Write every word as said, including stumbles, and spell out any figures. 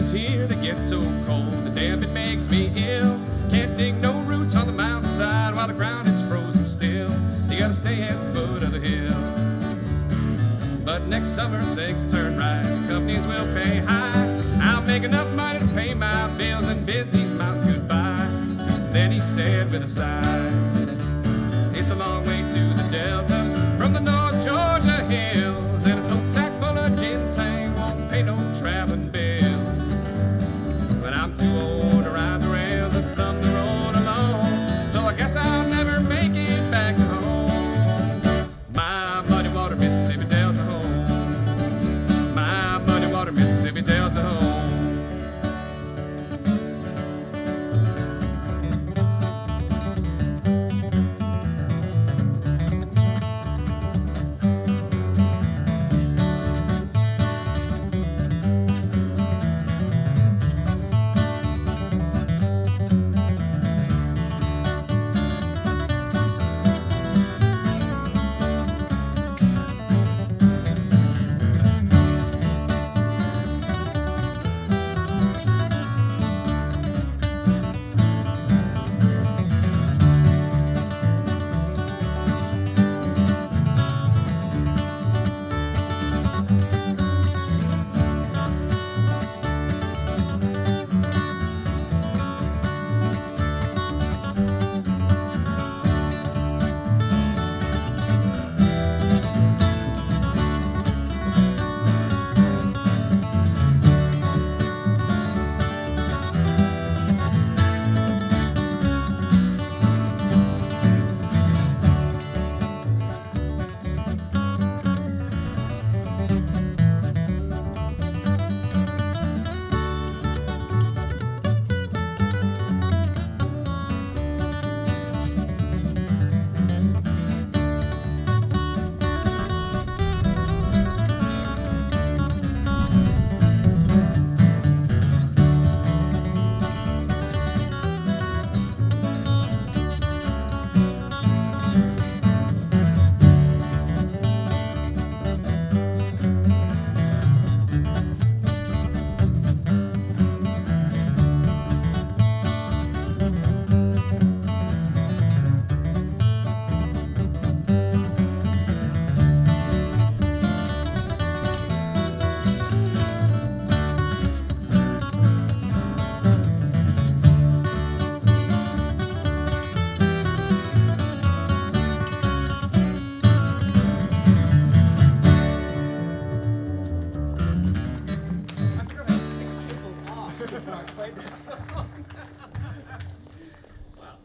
winters here, they get so cold. The damp, it makes me ill. Can't dig no roots on the mountainside while the ground is frozen still. You gotta stay at the foot of the hill. But next summer things turn right, companies will pay high. I'll make enough money to pay my bills and bid these mountains goodbye. Then he said with a sigh, it's a long way to the Delta.